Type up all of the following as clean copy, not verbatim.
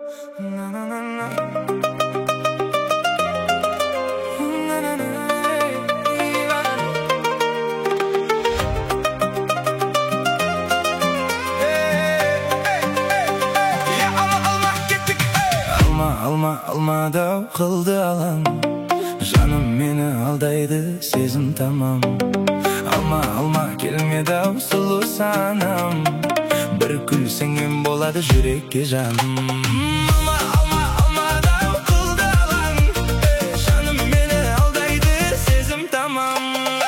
Alma da kıldı alan, canım meni aldaydı, sezim tamam. Alma kelmedi sulu sanam, bir gülsengim boladı yürekке canım. Alma da kıldı alan, canım meni aldaydı, sezim tamam.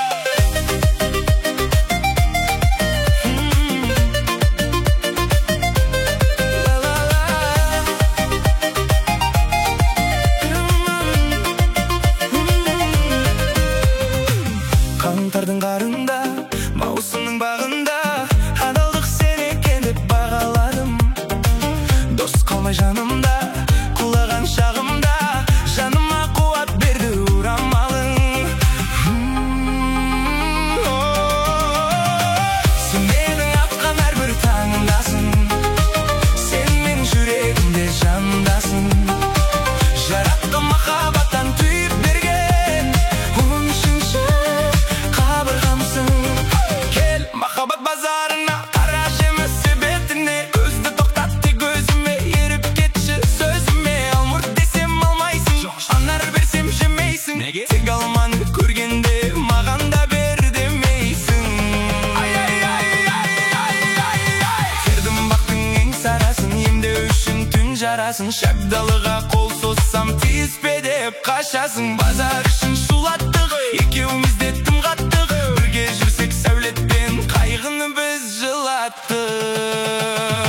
Kantarдың қарында, маусымның бағында, адалдық сен екен деп бағаладым. Дос қалмай жанымда, құлаған шағымда, жаныма қуат берді орамалың. Сен менің атқан әрбір таңымдасың, сен менің жүрегімде жанымдасың. Жаратқан махаббаттан түйіп берген, махаббат базарына қара жемісі бетіне, көзді тоқтат тек өзіме, еріп кетші сөзіме. Алмұрт десем алмайсың, анар берсем жемейсің, тек алманы көргенде маған да бер демейсің. Тердім бақтың ең сарасын, емдеу үшін түн жарасын. Шабдалыға қол соссам тиіспе деп қашасың. Базар үшін шулаттық, екеумізде тым қаттық, бірге жүрсек сәулетпен қайғыны біз жылаттық.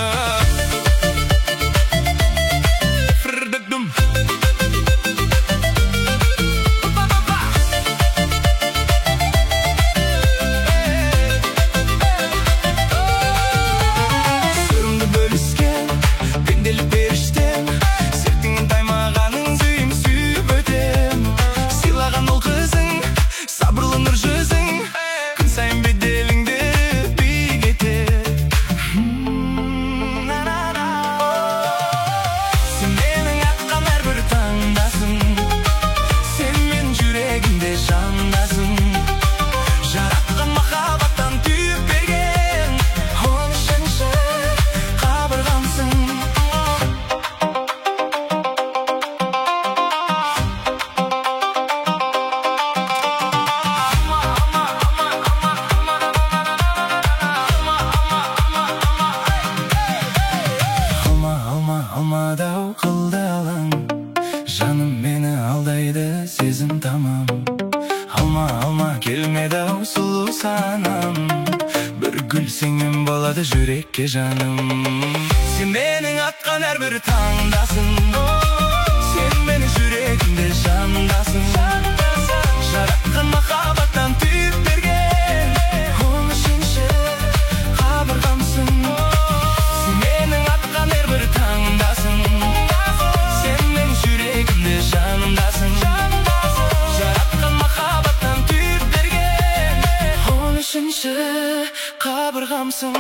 Сырымды бөліскен, пенделік періштем, сертіңнен таймағаның сүйім сүйіп өтем. Сыйлаған ол қызың, сабырлы нұр жүзің, күн сайын беделіңді биік етер. Сен менің атқан әрбір таңдасың, сен мен жүрегімде жандасың. Жаратқан махаббаттан түйіп берген, 13-ші қабырғамсың. Алма да қылды алаң, жаным мені алдайды, сезім тамам. Алма келмеді сұлу санам, бір гүлсеңмен болады жүрекке жаным. Сен менің атқан әрбір таңдасың, сен мені жүрегімде жандасың. Жаратқан махаббаттан түйіп берген, 13-ші қабырғамсың. Сен менің атқан әрбір таңдасың, сен мен жүрегімде жанымдасың. Жаратқан махаббаттан түйіп берген, 13-ші қабырғамсың.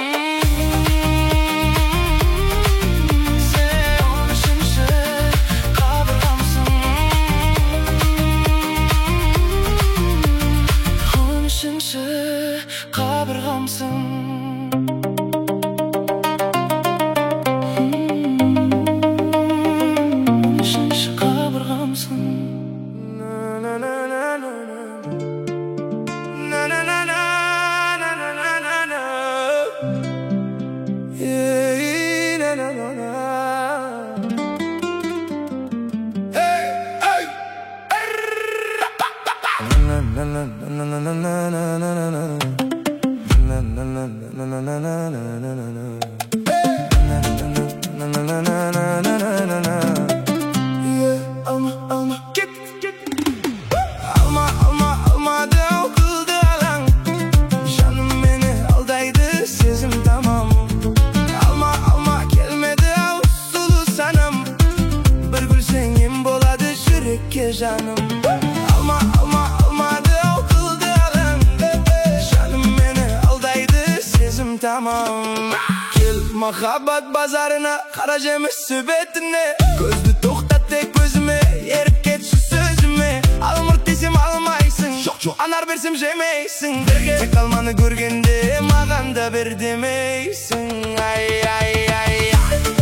Alma da kıldı alan, canım meni aldaydı, sezim tamam. Alma kelmedi sulu sanam, bir gülsengim boladı yürekке canım. Alma da kıldı alan, canım meni aldaydı, sezim tamam. Mahabbat bazarına kara cemiş sübetine Gözlü toktat tek gözüme Erip ketşi sözüme Almır desem almaysın Anar bersem jemeysin Tek almanı görgende Mağan da bir demeysin Ay ay ay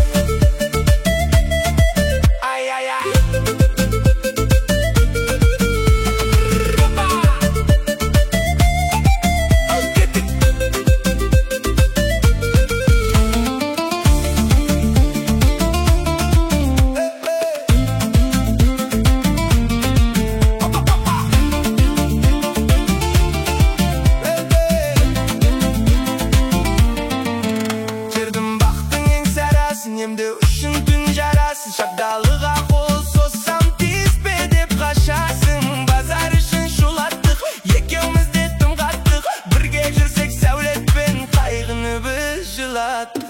ay ay ay Emde uşun tün jarasın Şapdalığa kol sossam tizbe dep kaçasın Bazar işin şulattık Yekevimizde tüm kattık Birge jirsek sevlet ben Kaygını biz jılattık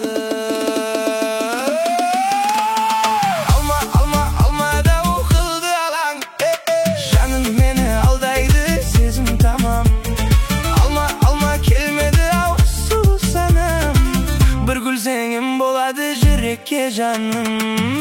Alma alma alma da o kıldı alan Canım meni aldaydı sezim tamam Alma alma kelmedi avsu sanım Bir gül senin boladı Jireke canım